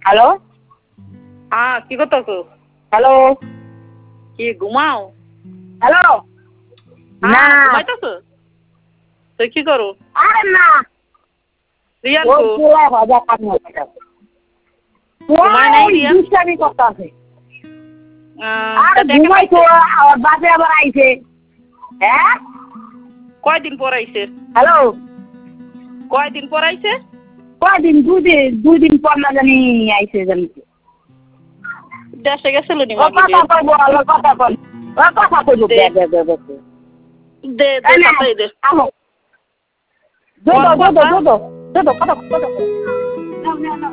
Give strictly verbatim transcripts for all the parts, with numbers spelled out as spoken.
Hello হ্যাঁ কি করতেছো? হ্যালো কি ঘুমাও? হ্যালো না হ্যাঁ ঘুমাইতেছো? তুই কি করো? আরে না রিয়ান ওই কো? পুরা ভাজা কাজ হচ্ছে ঘুমায় নাই রিয়ান? দুষ্টামি করতে আছে আহ, আরে তা দেখা ঘুমাইছো পাইছে? আমার বাপে আবার আইছে হ্যাঁ কয়দিন পর আইছে? হ্যালো কয়দিন পর আইছে? কয়দিন দুই দিন দুই দিন পর না জানি আইছে জানি দেশে গেছিল নি ও মাগি কথা রে? কইবো ও কথা কই ও কথা কইবো দে। দে দে দে দে দে দে তাড়াতাড়ি দে। আলো বল দোদো দোদো কথা। দোদো দোদো কথা কথা না না না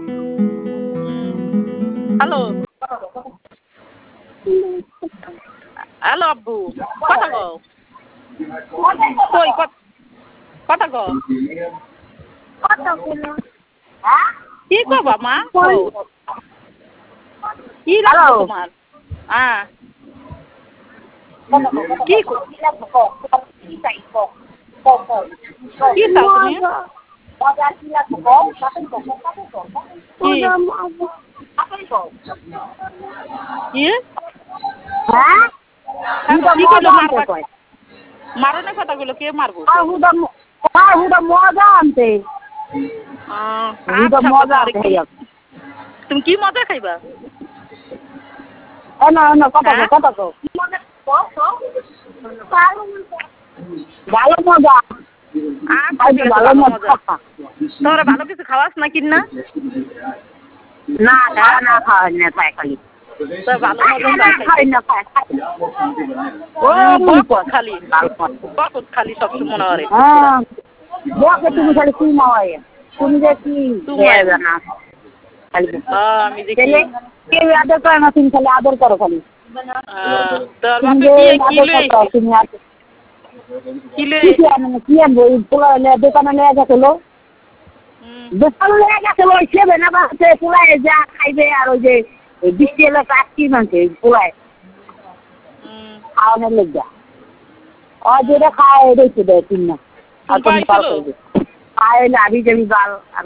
হ্যালো হ্যালো আব্বু কথা কও। কই কত- কথা কও। কি করবা মা? কও। কি লাগবে হ্যালো তোমার? হ্যাঁ কি ক- কি চাও তুমি? কি কি হ্যাঁ কি করলো মারবা? মারনের কথাগুলো কে মারবো? মজা আনতে আহ, হুদা আচ্ছা মজা তোমার আনতে কি- তুমি কি মজা খাইবা? না না কথা হ্যাঁ? কথা তো ভালো মজা আচ্ছা ঠিক আছে ভালো ভালো মজা মজা। তোরা ভালো কিছু খাওয়াস না কিন না? না খাওয়া না খাওয়া না খায় খালি তোর ভালো মজা চা খাই খাইতে। না খায় ও হুম, মুই বকত খালি বকত খালি সব মনে করে। হ্যাঁ বকে তুমি খালি তুই মাওয়াই তুমি যে কি তুমাই জানা খালি হ্যাঁ আমি দেখি ছেলে কেউ আদর করে না তুমি খালি আদর করো খালি আহ, তোর তুমি বাপে যে কি কি আদর লই করো তুমি আদর কি লই কি কি আনো কি আনবো ওই পোলা দোকানে নিয়ে গেছিল দোকানে নিয়ে গেছিল ওই সেবে না বাসে পোলায় যা খাইবে আর ওই যে ওই বৃষ্টি এলে কাটকি মানছে পোলায় খাওয়ানোর লেগা ও যেটা খায় ওইটাই তো দেয় তিন না আর তুমি পাল করবে খায় না আবি যাবি বাল